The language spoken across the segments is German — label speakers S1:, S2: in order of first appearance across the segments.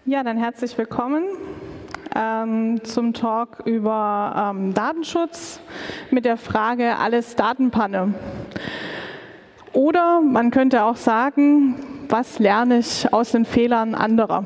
S1: Ja, dann herzlich willkommen zum Talk über Datenschutz mit der Frage, alles Datenpanne. Oder man könnte auch sagen, was lerne ich aus den Fehlern anderer?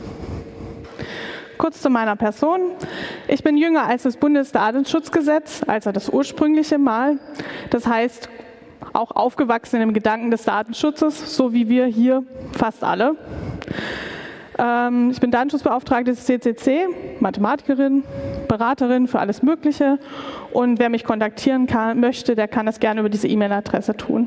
S1: Kurz zu meiner Person. Ich bin jünger als das Bundesdatenschutzgesetz, also das ursprüngliche Mal. Das heißt, auch aufgewachsen im Gedanken des Datenschutzes, so wie wir hier fast alle. Ich bin Datenschutzbeauftragte des CCC, Mathematikerin, Beraterin für alles Mögliche. Und wer mich kontaktieren möchte, der kann das gerne über diese E-Mail-Adresse tun.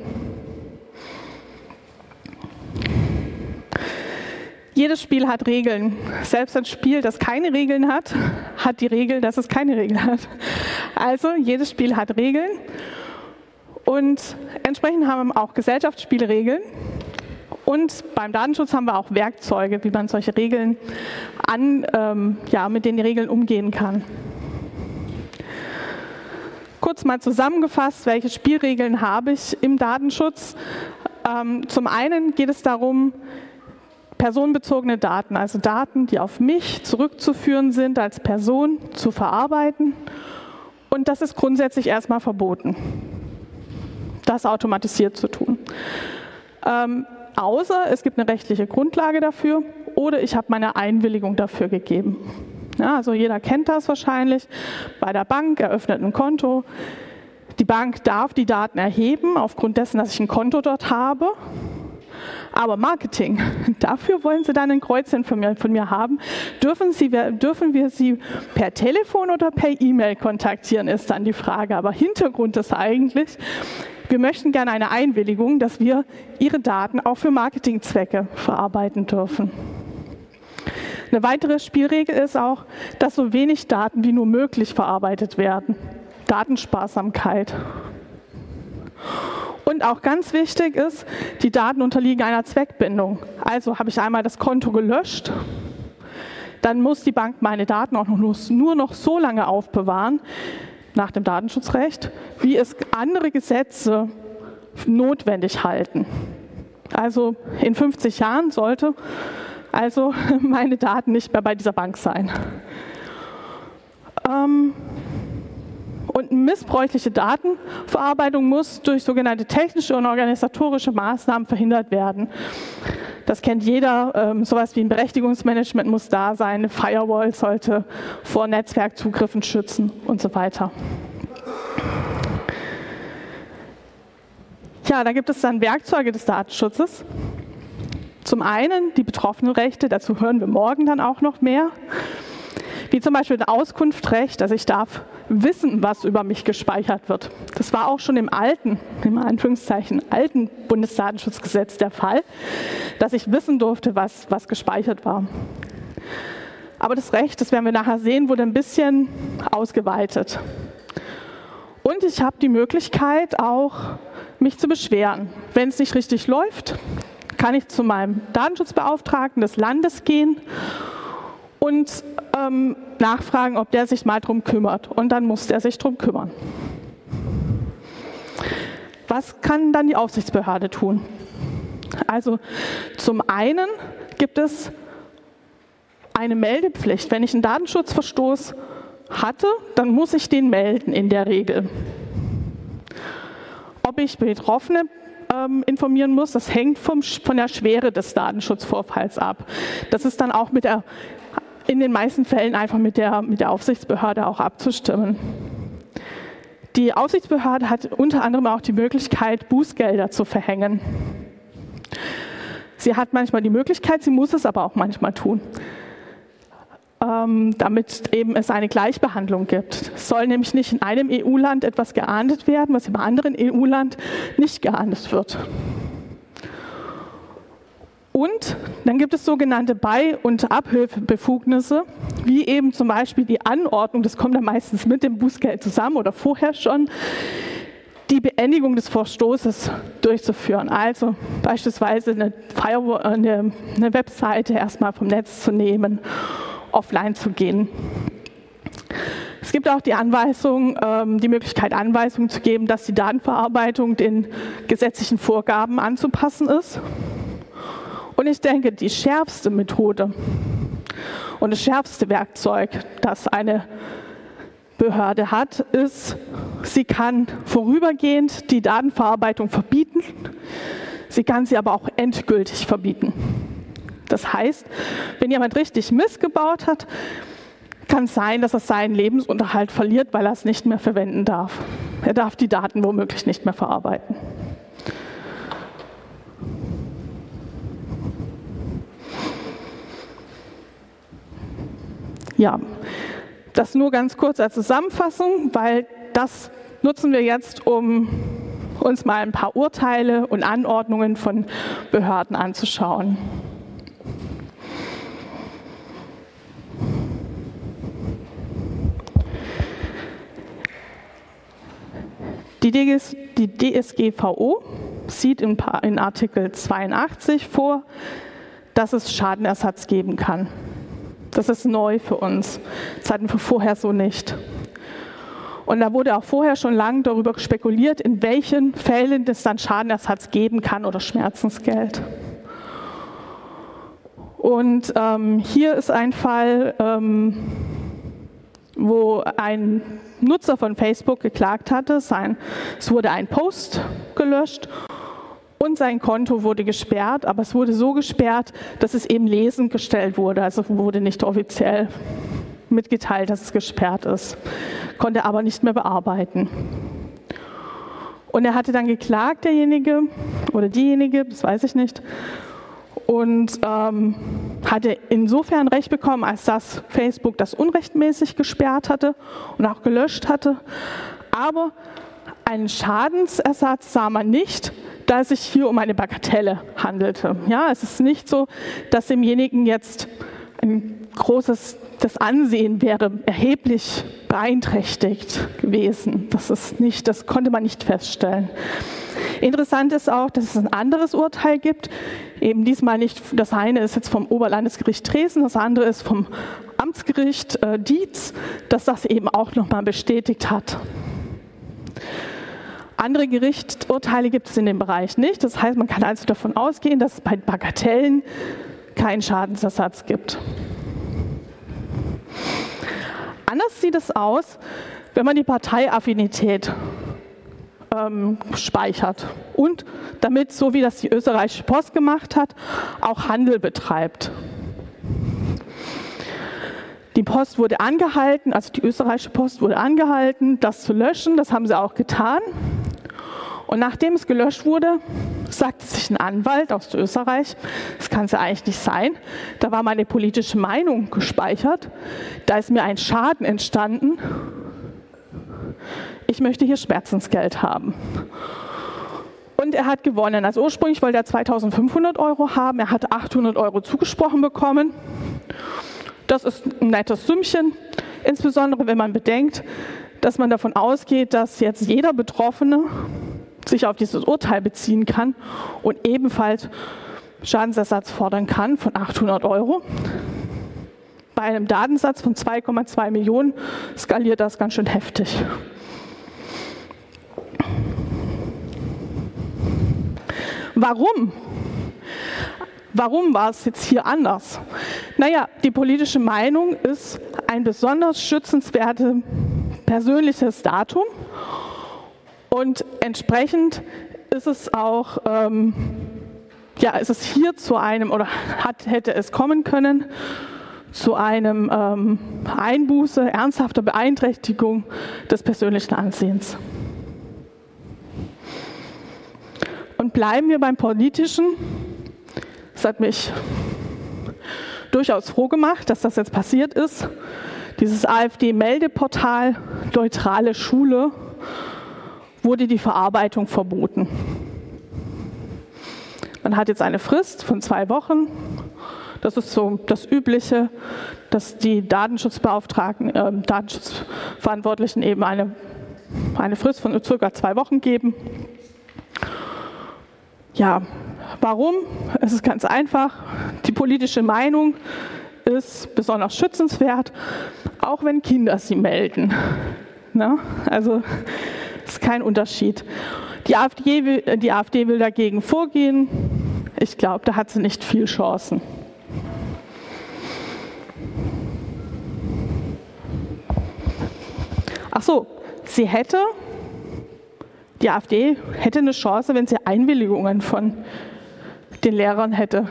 S1: Jedes Spiel hat Regeln. Selbst ein Spiel, das keine Regeln hat, hat die Regel, dass es keine Regeln hat. Also jedes Spiel hat Regeln. Und entsprechend haben wir auch Gesellschaftsspielregeln. Und beim Datenschutz haben wir auch Werkzeuge, wie man solche Regeln mit denen die Regeln umgehen kann. Kurz mal zusammengefasst, welche Spielregeln habe ich im Datenschutz? Zum einen geht es darum, personenbezogene Daten, also Daten, die auf mich zurückzuführen sind, als Person zu verarbeiten. Und das ist grundsätzlich erstmal verboten, das automatisiert zu tun. Außer es gibt eine rechtliche Grundlage dafür oder ich habe meine Einwilligung dafür gegeben. Ja, also jeder kennt das wahrscheinlich. Bei der Bank eröffnet ein Konto. Die Bank darf die Daten erheben, aufgrund dessen, dass ich ein Konto dort habe. Aber Marketing, dafür wollen Sie dann ein Kreuzchen von mir haben. Dürfen wir Sie per Telefon oder per E-Mail kontaktieren, ist dann die Frage. Aber Hintergrund ist eigentlich, wir möchten gerne eine Einwilligung, dass wir Ihre Daten auch für Marketingzwecke verarbeiten dürfen. Eine weitere Spielregel ist auch, dass so wenig Daten wie nur möglich verarbeitet werden. Datensparsamkeit. Und auch ganz wichtig ist, die Daten unterliegen einer Zweckbindung. Also habe ich einmal das Konto gelöscht, dann muss die Bank meine Daten auch nur noch so lange aufbewahren, nach dem Datenschutzrecht, wie es andere Gesetze notwendig halten. Also in 50 Jahren sollte also meine Daten nicht mehr bei dieser Bank sein. Und missbräuchliche Datenverarbeitung muss durch sogenannte technische und organisatorische Maßnahmen verhindert werden. Das kennt jeder, sowas wie ein Berechtigungsmanagement muss da sein, eine Firewall sollte vor Netzwerkzugriffen schützen und so weiter. Ja, da gibt es dann Werkzeuge des Datenschutzes. Zum einen die Betroffenenrechte, dazu hören wir morgen dann auch noch mehr. Wie zum Beispiel das Auskunftsrecht, also ich darf wissen, was über mich gespeichert wird. Das war auch schon im alten Bundesdatenschutzgesetz der Fall, dass ich wissen durfte, was gespeichert war. Aber das Recht, das werden wir nachher sehen, wurde ein bisschen ausgeweitet. Und ich habe die Möglichkeit auch, mich zu beschweren. Wenn es nicht richtig läuft, kann ich zu meinem Datenschutzbeauftragten des Landes gehen und nachfragen, ob der sich mal drum kümmert. Und dann muss der sich drum kümmern. Was kann dann die Aufsichtsbehörde tun? Also zum einen gibt es eine Meldepflicht. Wenn ich einen Datenschutzverstoß hatte, dann muss ich den melden in der Regel. Ob ich Betroffene informieren muss, das hängt von der Schwere des Datenschutzvorfalls ab. Das ist dann auch in den meisten Fällen einfach mit der Aufsichtsbehörde auch abzustimmen. Die Aufsichtsbehörde hat unter anderem auch die Möglichkeit, Bußgelder zu verhängen. Sie hat manchmal die Möglichkeit, sie muss es aber auch manchmal tun, damit eben es eine Gleichbehandlung gibt. Es soll nämlich nicht in einem EU-Land etwas geahndet werden, was im anderen EU-Land nicht geahndet wird. Und dann gibt es sogenannte Bei- und Abhilfebefugnisse, wie eben zum Beispiel die Anordnung, das kommt dann meistens mit dem Bußgeld zusammen oder vorher schon, die Beendigung des Verstoßes durchzuführen. Also beispielsweise eine Webseite erstmal vom Netz zu nehmen, offline zu gehen. Es gibt auch die Möglichkeit, Anweisungen zu geben, dass die Datenverarbeitung den gesetzlichen Vorgaben anzupassen ist. Und ich denke, die schärfste Methode, Und das schärfste Werkzeug, das eine Behörde hat, ist, sie kann vorübergehend die Datenverarbeitung verbieten, sie kann sie aber auch endgültig verbieten. Das heißt, wenn jemand richtig Mist gebaut hat, kann es sein, dass er seinen Lebensunterhalt verliert, weil er es nicht mehr verwenden darf. Er darf die Daten womöglich nicht mehr verarbeiten. Ja, das nur ganz kurz als Zusammenfassung, weil das nutzen wir jetzt, um uns mal ein paar Urteile und Anordnungen von Behörden anzuschauen. Die DSGVO sieht in Artikel 82 vor, dass es Schadenersatz geben kann. Das ist neu für uns. Das hatten wir vorher so nicht. Und da wurde auch vorher schon lange darüber spekuliert, in welchen Fällen es dann Schadenersatz geben kann oder Schmerzensgeld. Und hier ist ein Fall, wo ein Nutzer von Facebook geklagt hatte. Es wurde ein Post gelöscht und sein Konto wurde gesperrt, aber es wurde so gesperrt, dass es eben lesend gestellt wurde. Also wurde nicht offiziell mitgeteilt, dass es gesperrt ist, konnte aber nicht mehr bearbeiten. Und er hatte dann geklagt, derjenige oder diejenige, das weiß ich nicht, und hatte insofern Recht bekommen, als dass Facebook das unrechtmäßig gesperrt hatte und auch gelöscht hatte. Aber einen Schadensersatz sah man nicht, da es sich hier um eine Bagatelle handelte. Ja, es ist nicht so, dass demjenigen jetzt das Ansehen wäre erheblich beeinträchtigt gewesen. Das konnte man nicht feststellen. Interessant ist auch, dass es ein anderes Urteil gibt, eben diesmal nicht, das eine ist jetzt vom Oberlandesgericht Dresden, das andere ist vom Amtsgericht Dietz, dass das eben auch nochmal bestätigt hat. Andere Gerichtsurteile gibt es in dem Bereich nicht, das heißt, man kann also davon ausgehen, dass es bei Bagatellen keinen Schadensersatz gibt. Anders sieht es aus, wenn man die Parteiaffinität speichert und damit, so wie das die österreichische Post gemacht hat, auch Handel betreibt. Die Post wurde angehalten, also die österreichische Post wurde angehalten, das zu löschen, das haben sie auch getan. Und nachdem es gelöscht wurde, sagte sich ein Anwalt aus Österreich, das kann es ja eigentlich nicht sein, da war meine politische Meinung gespeichert, da ist mir ein Schaden entstanden, ich möchte hier Schmerzensgeld haben. Und er hat gewonnen. Also ursprünglich wollte er 2.500 € haben, er hat 800 € zugesprochen bekommen. Das ist ein nettes Sümmchen, insbesondere wenn man bedenkt, dass man davon ausgeht, dass jetzt jeder Betroffene sich auf dieses Urteil beziehen kann und ebenfalls Schadensersatz fordern kann von 800 €. Bei einem Datensatz von 2,2 Millionen skaliert das ganz schön heftig. Warum? Warum war es jetzt hier anders? Naja, die politische Meinung ist ein besonders schützenswertes persönliches Datum und entsprechend ist es auch, ist es hier zu einem, oder hätte es kommen können, zu einem Einbuße, ernsthafter Beeinträchtigung des persönlichen Ansehens. Und bleiben wir beim Politischen. Es hat mich durchaus froh gemacht, dass das jetzt passiert ist. Dieses AfD-Meldeportal Neutrale Schule wurde die Verarbeitung verboten. Man hat jetzt eine Frist von 2 Wochen. Das ist so das Übliche, dass die Datenschutzbeauftragten, Datenschutzverantwortlichen eben eine Frist von ca. 2 Wochen geben. Ja, warum? Es ist ganz einfach. Die politische Meinung ist besonders schützenswert, auch wenn Kinder sie melden. Na? Also ist kein Unterschied. Die AfD will dagegen vorgehen. Ich glaube, da hat sie nicht viel Chancen. Ach so, die AfD hätte eine Chance, wenn sie Einwilligungen von den Lehrern hätte.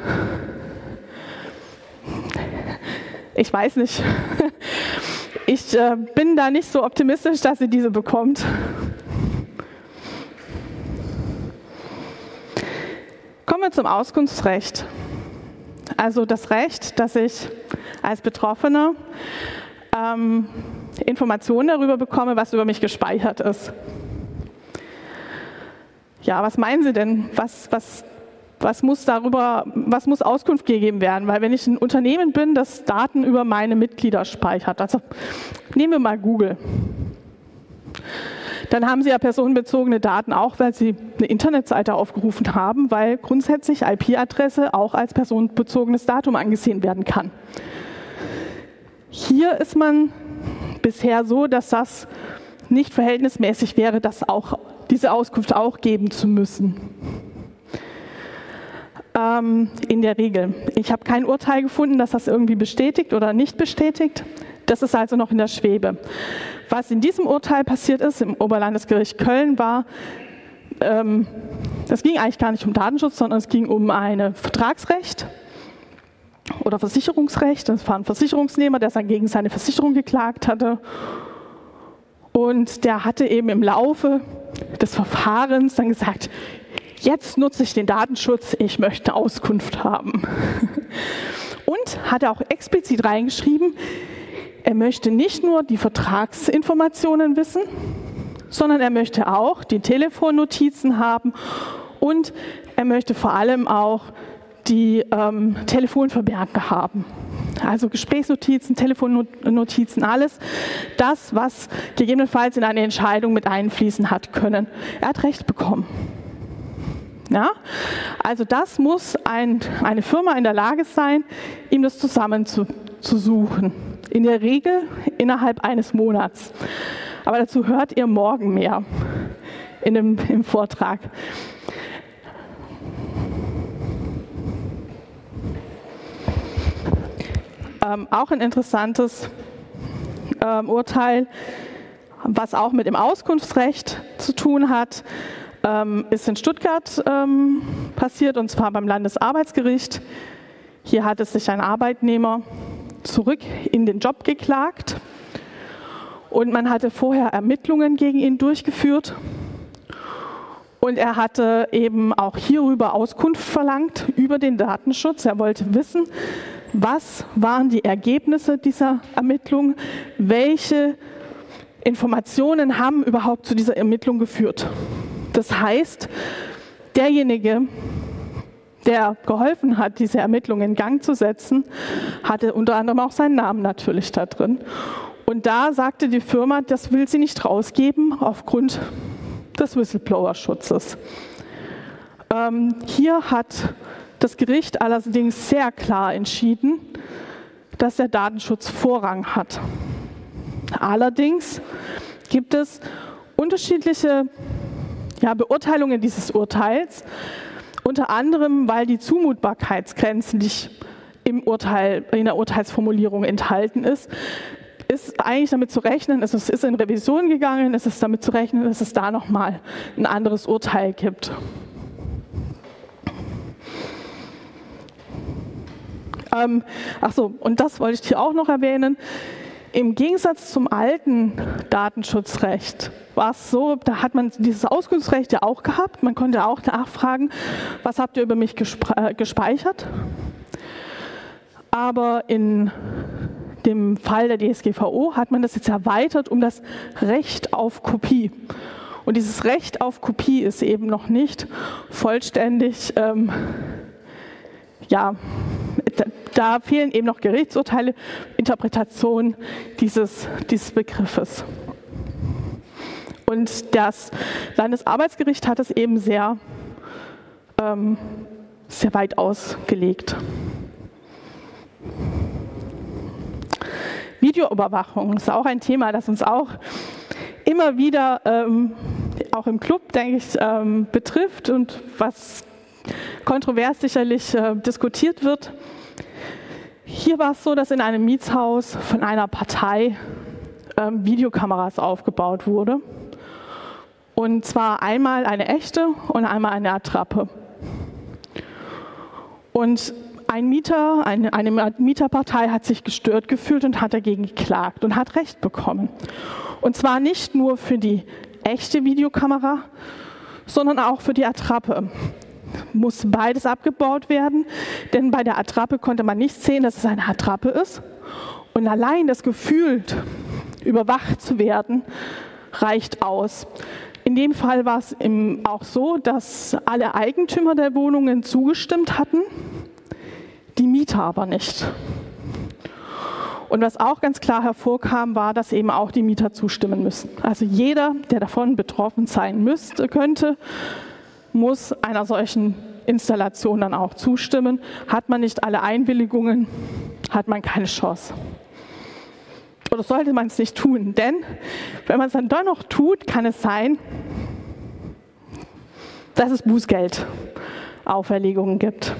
S1: Ich weiß nicht. Ich bin da nicht so optimistisch, dass sie diese bekommt. Kommen wir zum Auskunftsrecht. Also das Recht, dass ich als Betroffener Informationen darüber bekomme, was über mich gespeichert ist. Ja, was meinen Sie denn? Was muss Auskunft gegeben werden? Weil wenn ich ein Unternehmen bin, das Daten über meine Mitglieder speichert, also nehmen wir mal Google, dann haben Sie ja personenbezogene Daten auch, weil Sie eine Internetseite aufgerufen haben, weil grundsätzlich IP-Adresse auch als personenbezogenes Datum angesehen werden kann. Hier ist man bisher so, dass das nicht verhältnismäßig wäre, diese Auskunft auch geben zu müssen. In der Regel. Ich habe kein Urteil gefunden, das das irgendwie bestätigt oder nicht bestätigt. Das ist also noch in der Schwebe. Was in diesem Urteil passiert ist, im Oberlandesgericht Köln, war, das ging eigentlich gar nicht um Datenschutz, sondern es ging um ein Vertragsrecht oder Versicherungsrecht. Das war ein Versicherungsnehmer, der gegen seine Versicherung geklagt hatte. Und der hatte eben im Laufe des Verfahrens dann gesagt, jetzt nutze ich den Datenschutz, ich möchte Auskunft haben. Und hat er auch explizit reingeschrieben, er möchte nicht nur die Vertragsinformationen wissen, sondern er möchte auch die Telefonnotizen haben und er möchte vor allem auch die Telefonvermerke haben. Also Gesprächsnotizen, Telefonnotizen, alles das, was gegebenenfalls in eine Entscheidung mit einfließen hat können. Er hat Recht bekommen. Ja? Also das muss eine Firma in der Lage sein, ihm das zusammenzusuchen. In der Regel innerhalb eines Monats. Aber dazu hört ihr morgen mehr im Vortrag. Auch ein interessantes Urteil, was auch mit dem Auskunftsrecht zu tun hat, ist in Stuttgart passiert, und zwar beim Landesarbeitsgericht. Hier hat es sich ein Arbeitnehmer zurück in den Job geklagt und man hatte vorher Ermittlungen gegen ihn durchgeführt und er hatte eben auch hierüber Auskunft verlangt, über den Datenschutz. Er wollte wissen, was waren die Ergebnisse dieser Ermittlung, welche Informationen haben überhaupt zu dieser Ermittlung geführt. Das heißt, derjenige, der geholfen hat, diese Ermittlungen in Gang zu setzen, hatte unter anderem auch seinen Namen natürlich da drin. Und da sagte die Firma, das will sie nicht rausgeben aufgrund des Whistleblower-Schutzes. Hier hat das Gericht allerdings sehr klar entschieden, dass der Datenschutz Vorrang hat. Allerdings gibt es unterschiedliche Beurteilungen dieses Urteils, unter anderem, weil die Zumutbarkeitsgrenzen nicht in der Urteilsformulierung enthalten ist eigentlich damit zu rechnen, es ist in Revision gegangen, es ist damit zu rechnen, dass es da nochmal ein anderes Urteil gibt. Und das wollte ich hier auch noch erwähnen. Im Gegensatz zum alten Datenschutzrecht war es so, da hat man dieses Auskunftsrecht ja auch gehabt. Man konnte auch nachfragen, was habt ihr über mich gespeichert? Aber in dem Fall der DSGVO hat man das jetzt erweitert um das Recht auf Kopie. Und dieses Recht auf Kopie ist eben noch nicht vollständig, da fehlen eben noch Gerichtsurteile, Interpretationen dieses Begriffes. Und das Landesarbeitsgericht hat es eben sehr weit ausgelegt. Videoüberwachung ist auch ein Thema, das uns auch immer wieder, auch im Club, denke ich, betrifft und was kontrovers sicherlich diskutiert wird. Hier war es so, dass in einem Mietshaus von einer Partei Videokameras aufgebaut wurde. Und zwar einmal eine echte und einmal eine Attrappe. Und ein Mieter, eine Mieterpartei hat sich gestört gefühlt und hat dagegen geklagt und hat Recht bekommen. Und zwar nicht nur für die echte Videokamera, sondern auch für die Attrappe. Muss beides abgebaut werden, denn bei der Attrappe konnte man nicht sehen, dass es eine Attrappe ist. Und allein das Gefühl, überwacht zu werden, reicht aus. In dem Fall war es auch so, dass alle Eigentümer der Wohnungen zugestimmt hatten, die Mieter aber nicht. Und was auch ganz klar hervorkam, war, dass eben auch die Mieter zustimmen müssen. Also jeder, der davon betroffen sein könnte, muss einer solchen Installation dann auch zustimmen. Hat man nicht alle Einwilligungen, hat man keine Chance. Oder sollte man es nicht tun? Denn wenn man es dann doch noch tut, kann es sein, dass es Bußgeldauferlegungen gibt.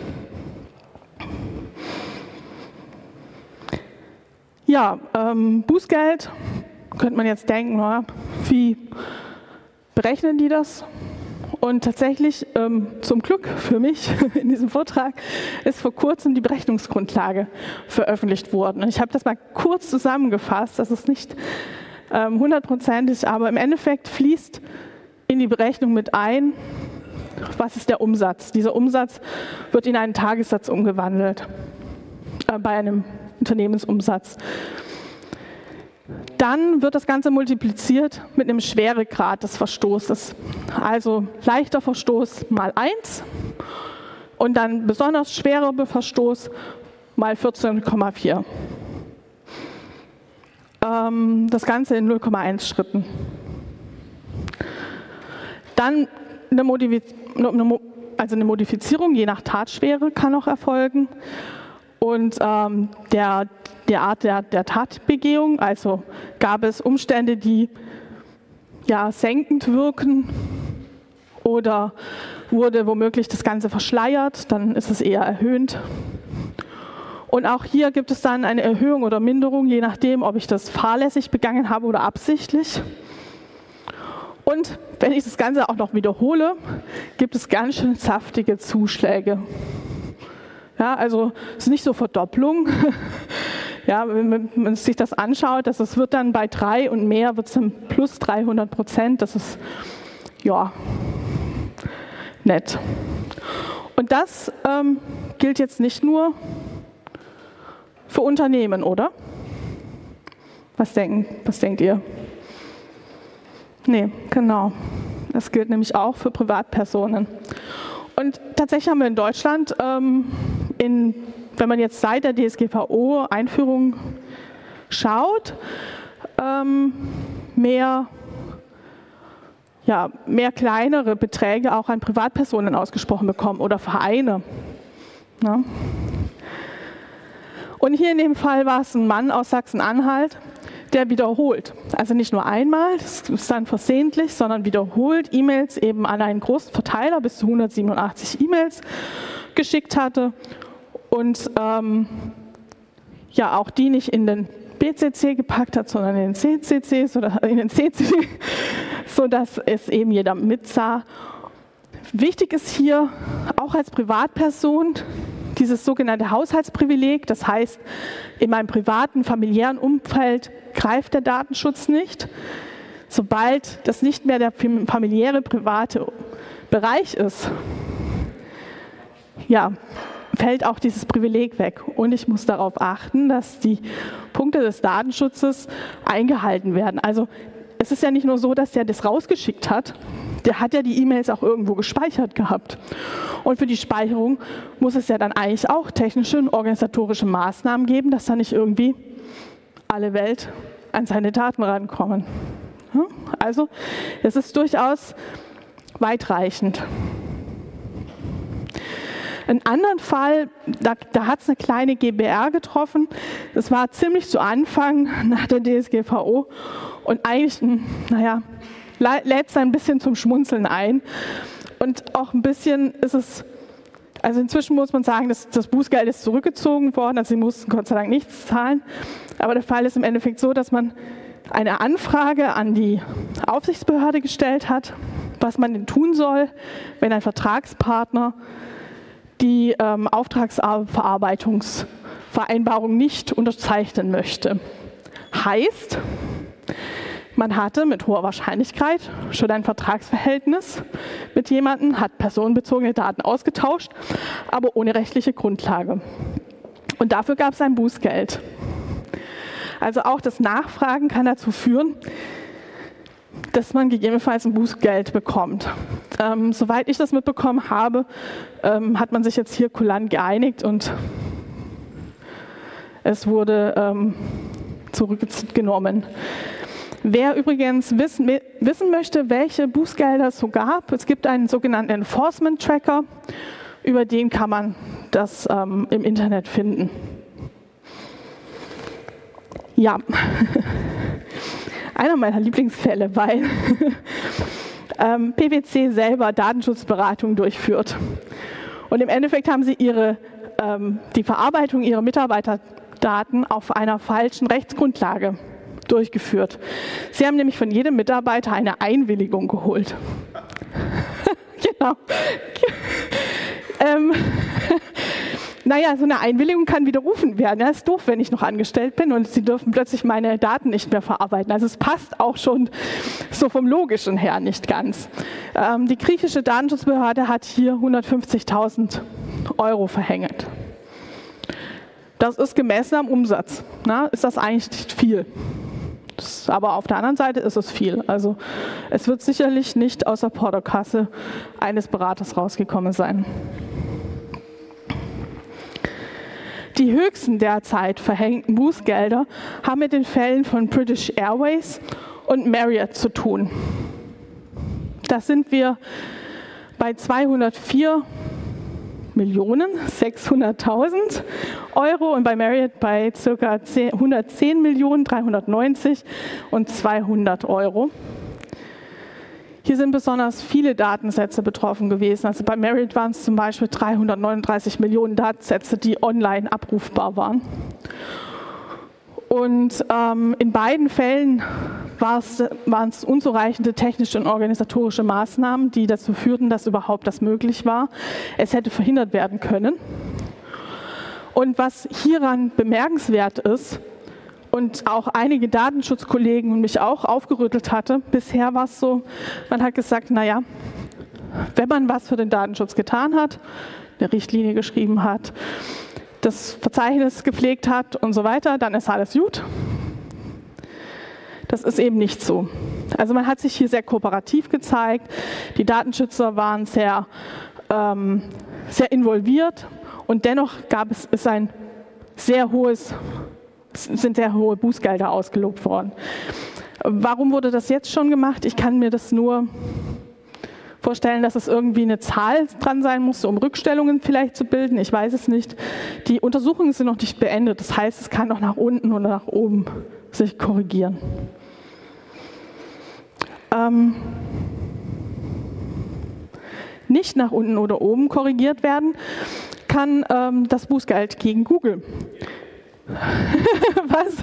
S1: Ja, Bußgeld, könnte man jetzt denken, na, wie berechnen die das? Und tatsächlich, zum Glück für mich in diesem Vortrag, ist vor kurzem die Berechnungsgrundlage veröffentlicht worden. Und ich habe das mal kurz zusammengefasst, das ist nicht 100%ig, aber im Endeffekt fließt in die Berechnung mit ein, was ist der Umsatz. Dieser Umsatz wird in einen Tagessatz umgewandelt, bei einem Unternehmensumsatz. Dann wird das Ganze multipliziert mit einem Schweregrad des Verstoßes. Also leichter Verstoß mal 1 und dann besonders schwerer Verstoß mal 14,4. Das Ganze in 0,1 Schritten. Dann eine Modifizierung je nach Tatschwere kann auch erfolgen. Und der Art der Tatbegehung, also gab es Umstände, die ja senkend wirken oder wurde womöglich das Ganze verschleiert, dann ist es eher erhöhend. Und auch hier gibt es dann eine Erhöhung oder Minderung, je nachdem, ob ich das fahrlässig begangen habe oder absichtlich. Und wenn ich das Ganze auch noch wiederhole, gibt es ganz schön saftige Zuschläge. Ja, also es ist nicht so Verdopplung. Ja, wenn man sich das anschaut, das wird dann bei 3 und mehr wird es dann plus 300%. Das ist ja nett. Und das gilt jetzt nicht nur für Unternehmen, oder? Was denkt ihr? Nee, genau. Das gilt nämlich auch für Privatpersonen. Und tatsächlich haben wir in Deutschland, wenn man jetzt seit der DSGVO-Einführung schaut, mehr kleinere Beträge auch an Privatpersonen ausgesprochen bekommen oder Vereine. Ja. Und hier in dem Fall war es ein Mann aus Sachsen-Anhalt, der wiederholt, also nicht nur einmal, das ist dann versehentlich, sondern wiederholt E-Mails eben an einen großen Verteiler, bis zu 187 E-Mails geschickt hatte und auch die nicht in den BCC gepackt hat, sondern in den CCC, sodass es eben jeder mitsah. Wichtig ist hier auch als Privatperson dieses sogenannte Haushaltsprivileg, das heißt, in meinem privaten, familiären Umfeld greift der Datenschutz nicht. Sobald das nicht mehr der familiäre, private Bereich ist, fällt auch dieses Privileg weg. Und ich muss darauf achten, dass die Punkte des Datenschutzes eingehalten werden. Also es ist ja nicht nur so, dass der das rausgeschickt hat, der hat ja die E-Mails auch irgendwo gespeichert gehabt. Und für die Speicherung muss es ja dann eigentlich auch technische und organisatorische Maßnahmen geben, dass da nicht irgendwie alle Welt an seine Daten rankommen. Also es ist durchaus weitreichend. Einen anderen Fall, da hat es eine kleine GbR getroffen. Das war ziemlich zu Anfang nach der DSGVO und eigentlich, lädt es ein bisschen zum Schmunzeln ein. Und auch ein bisschen ist es, also inzwischen muss man sagen, dass das Bußgeld ist zurückgezogen worden, also sie mussten Gott sei Dank nichts zahlen. Aber der Fall ist im Endeffekt so, dass man eine Anfrage an die Aufsichtsbehörde gestellt hat, was man denn tun soll, wenn ein Vertragspartner die Auftragsverarbeitungsvereinbarung nicht unterzeichnen möchte. Heißt, man hatte mit hoher Wahrscheinlichkeit schon ein Vertragsverhältnis mit jemandem, hat personenbezogene Daten ausgetauscht, aber ohne rechtliche Grundlage. Und dafür gab es ein Bußgeld. Also auch das Nachfragen kann dazu führen, dass man gegebenenfalls ein Bußgeld bekommt. Soweit ich das mitbekommen habe, hat man sich jetzt hier kulant geeinigt und es wurde zurückgenommen. Wer übrigens wissen möchte, welche Bußgelder es so gab, es gibt einen sogenannten Enforcement Tracker, über den kann man das im Internet finden. Ja, einer meiner Lieblingsfälle, weil PwC selber Datenschutzberatung durchführt. Und im Endeffekt haben sie die Verarbeitung ihrer Mitarbeiterdaten auf einer falschen Rechtsgrundlage durchgeführt. Sie haben nämlich von jedem Mitarbeiter eine Einwilligung geholt. Genau. Naja, so eine Einwilligung kann widerrufen werden. Ja, ist doof, wenn ich noch angestellt bin und Sie dürfen plötzlich meine Daten nicht mehr verarbeiten. Also es passt auch schon so vom Logischen her nicht ganz. Die griechische Datenschutzbehörde hat hier 150.000 € verhängt. Das ist gemessen am Umsatz. Na, ist das eigentlich nicht viel? Aber auf der anderen Seite ist es viel. Also es wird sicherlich nicht aus der Portokasse eines Beraters rausgekommen sein. Die höchsten derzeit verhängten Bußgelder haben mit den Fällen von British Airways und Marriott zu tun. Da sind wir bei 204.600.000 € und bei Marriott bei ca. 110.390.000 und 200 €. Hier sind besonders viele Datensätze betroffen gewesen. Also bei Marriott waren es zum Beispiel 339 Millionen Datensätze, die online abrufbar waren. Und in beiden Fällen waren es unzureichende technische und organisatorische Maßnahmen, die dazu führten, dass überhaupt das möglich war. Es hätte verhindert werden können. Und was hieran bemerkenswert ist, und auch einige Datenschutzkollegen und mich auch aufgerüttelt hatte, bisher war es so, man hat gesagt, naja, wenn man was für den Datenschutz getan hat, eine Richtlinie geschrieben hat, das Verzeichnis gepflegt hat und so weiter, dann ist alles gut. Das ist eben nicht so. Also man hat sich hier sehr kooperativ gezeigt, die Datenschützer waren sehr involviert und dennoch sind sehr hohe Bußgelder ausgelobt worden. Warum wurde das jetzt schon gemacht? Ich kann mir das nur vorstellen, dass es irgendwie eine Zahl dran sein muss, um Rückstellungen vielleicht zu bilden. Ich weiß es nicht. Die Untersuchungen sind noch nicht beendet. Das heißt, es kann noch nach unten oder nach oben sich korrigieren. Nicht nach unten oder oben korrigiert werden kann das Bußgeld gegen Google. Was?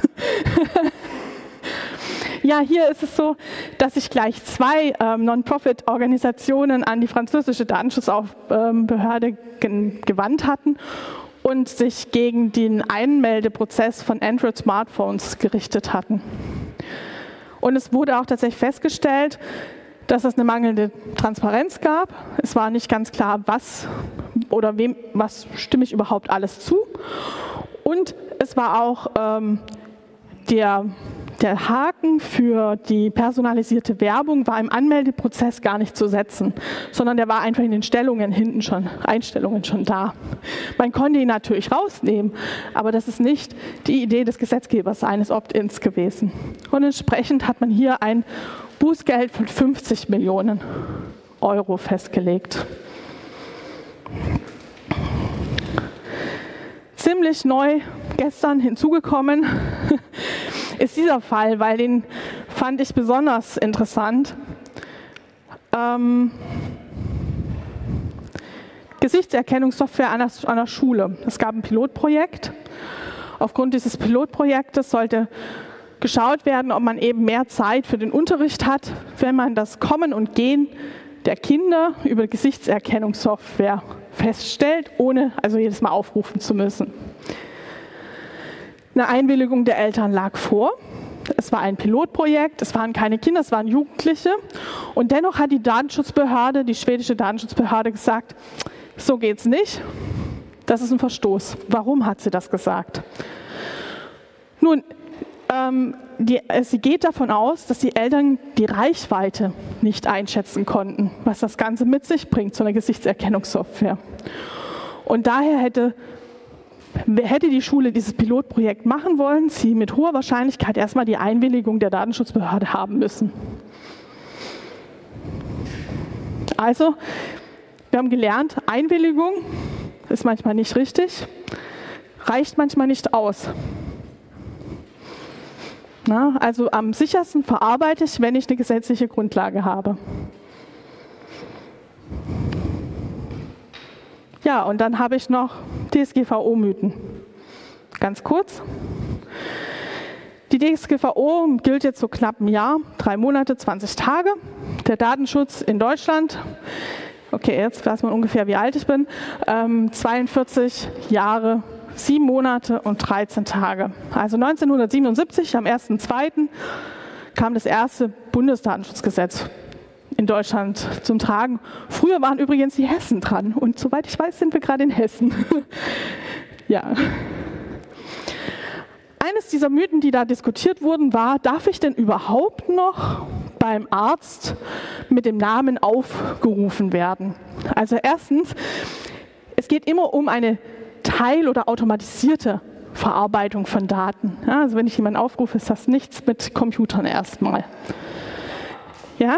S1: Ja, hier ist es so, dass sich gleich zwei Non-Profit-Organisationen an die französische Datenschutzbehörde gewandt hatten und sich gegen den Einmeldeprozess von Android-Smartphones gerichtet hatten. Und es wurde auch tatsächlich festgestellt, dass es eine mangelnde Transparenz gab. Es war nicht ganz klar, was stimme ich überhaupt alles zu. Und es war auch der Haken für die personalisierte Werbung war im Anmeldeprozess gar nicht zu setzen, sondern der war einfach in den Einstellungen schon da. Man konnte ihn natürlich rausnehmen, aber das ist nicht die Idee des Gesetzgebers eines Opt-ins gewesen. Und entsprechend hat man hier ein Bußgeld von 50 Millionen € festgelegt. Ziemlich neu gestern hinzugekommen ist dieser Fall, weil den fand ich besonders interessant. Gesichtserkennungssoftware an einer Schule. Es gab ein Pilotprojekt. Aufgrund dieses Pilotprojektes sollte geschaut werden, ob man eben mehr Zeit für den Unterricht hat, wenn man das Kommen und Gehen der Kinder über Gesichtserkennungssoftware feststellt, ohne also jedes Mal aufrufen zu müssen. Eine Einwilligung der Eltern lag vor. Es war ein Pilotprojekt, es waren keine Kinder, es waren Jugendliche. Und dennoch hat die Datenschutzbehörde, die schwedische Datenschutzbehörde gesagt, so geht's nicht, das ist ein Verstoß. Warum hat sie das gesagt? Nun, sie geht davon aus, dass die Eltern die Reichweite nicht einschätzen konnten, was das Ganze mit sich bringt, so eine Gesichtserkennungssoftware. Und daher hätte die Schule dieses Pilotprojekt machen wollen, sie mit hoher Wahrscheinlichkeit erstmal die Einwilligung der Datenschutzbehörde haben müssen. Also, wir haben gelernt, Einwilligung ist manchmal nicht richtig, reicht manchmal nicht aus. Na, also am sichersten verarbeite ich, wenn ich eine gesetzliche Grundlage habe. Ja, und dann habe ich noch DSGVO-Mythen. Ganz kurz. Die DSGVO gilt jetzt so knapp ein Jahr, 3 Monate, 20 Tage. Der Datenschutz in Deutschland, okay, jetzt weiß man ungefähr, wie alt ich bin, 42 Jahre, 7 Monate und 13 Tage. Also 1977, am 1.2. kam das erste Bundesdatenschutzgesetz in Deutschland zum Tragen. Früher waren übrigens die Hessen dran und soweit ich weiß, sind wir gerade in Hessen. Ja. Eines dieser Mythen, die da diskutiert wurden, war, darf ich denn überhaupt noch beim Arzt mit dem Namen aufgerufen werden? Also erstens, es geht immer um eine teil- oder automatisierte Verarbeitung von Daten. Ja, also wenn ich jemanden aufrufe, ist das nichts mit Computern erstmal. Ja?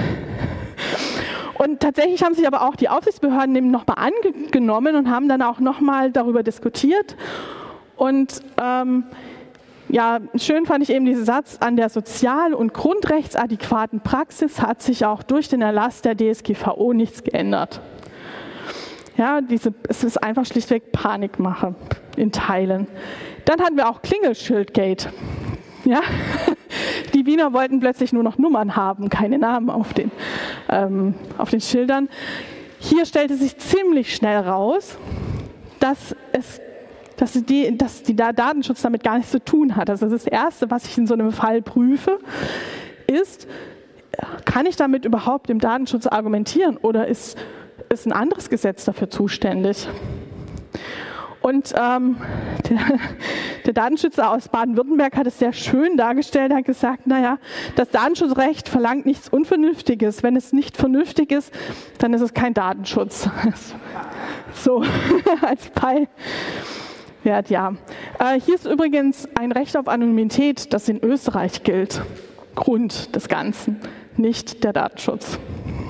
S1: Und tatsächlich haben sich aber auch die Aufsichtsbehörden eben nochmal angenommen und haben dann auch nochmal darüber diskutiert. Und ja, schön fand ich eben diesen Satz, an der sozial- und grundrechtsadäquaten Praxis hat sich auch durch den Erlass der DSGVO nichts geändert. Ja, es ist einfach schlichtweg Panikmache in Teilen. Dann hatten wir auch Klingelschildgate. Ja? Die Wiener wollten plötzlich nur noch Nummern haben, keine Namen auf den Schildern. Hier stellte sich ziemlich schnell raus, dass der Datenschutz damit gar nichts zu tun hat. Also das Erste, was ich in so einem Fall prüfe, ist, kann ich damit überhaupt im Datenschutz argumentieren oder ist ein anderes Gesetz dafür zuständig? Und der Datenschützer aus Baden-Württemberg hat es sehr schön dargestellt, hat gesagt, naja, das Datenschutzrecht verlangt nichts Unvernünftiges. Wenn es nicht vernünftig ist, dann ist es kein Datenschutz. So, als Beispiel. Ja. Hier ist übrigens ein Recht auf Anonymität, das in Österreich gilt. Grund des Ganzen, nicht der Datenschutz.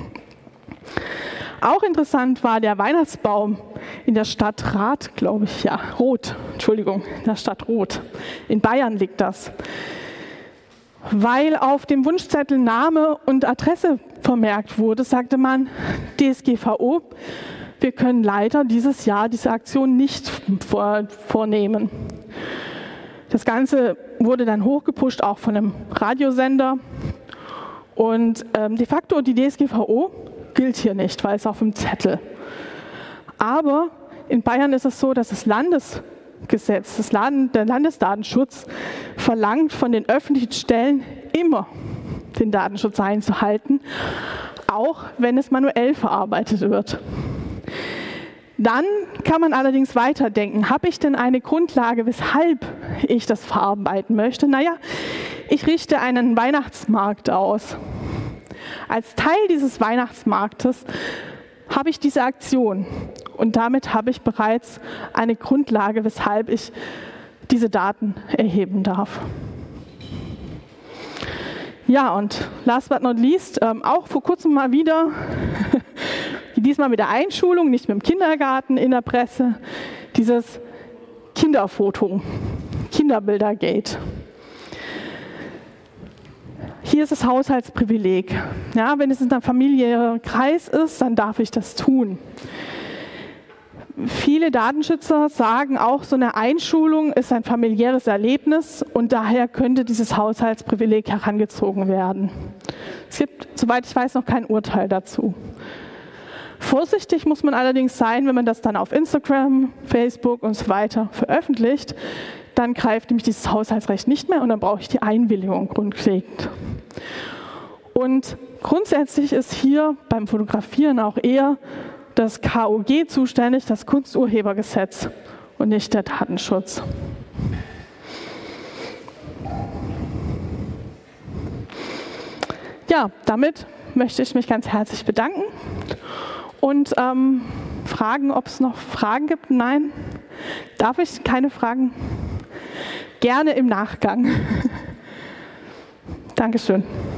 S1: Auch interessant war der Weihnachtsbaum in der Stadt Rath, glaube ich, ja, Roth, Entschuldigung, in der Stadt Roth. In Bayern liegt das. Weil auf dem Wunschzettel Name und Adresse vermerkt wurde, sagte man, DSGVO, wir können leider dieses Jahr diese Aktion nicht vornehmen. Das Ganze wurde dann hochgepusht, auch von einem Radiosender. Und de facto die DSGVO gilt hier nicht, weil es auf dem Zettel. Aber in Bayern ist es so, dass das Landesgesetz, der Landesdatenschutz verlangt von den öffentlichen Stellen immer den Datenschutz einzuhalten, auch wenn es manuell verarbeitet wird. Dann kann man allerdings weiterdenken. Habe ich denn eine Grundlage, weshalb ich das verarbeiten möchte? Naja, ich richte einen Weihnachtsmarkt aus. Als Teil dieses Weihnachtsmarktes habe ich diese Aktion und damit habe ich bereits eine Grundlage, weshalb ich diese Daten erheben darf. Ja, und last but not least, auch vor kurzem mal wieder, diesmal mit der Einschulung, nicht mit dem Kindergarten in der Presse, dieses Kinderfoto, Kinderbildergate. Hier ist das Haushaltsprivileg. Ja, wenn es in einem familiären Kreis ist, dann darf ich das tun. viele Datenschützer sagen auch, so eine Einschulung ist ein familiäres Erlebnis und daher könnte dieses Haushaltsprivileg herangezogen werden. Es gibt, soweit ich weiß, noch kein Urteil dazu. Vorsichtig muss man allerdings sein, wenn man das dann auf Instagram, Facebook und so weiter veröffentlicht, dann greift nämlich dieses Haushaltsrecht nicht mehr und dann brauche ich die Einwilligung grundlegend. Und grundsätzlich ist hier beim Fotografieren auch eher das KUG zuständig, das Kunsturhebergesetz und nicht der Datenschutz. Ja, damit möchte ich mich ganz herzlich bedanken und fragen, ob es noch Fragen gibt. Nein? Darf ich? Keine Fragen? Gerne im Nachgang. Dankeschön.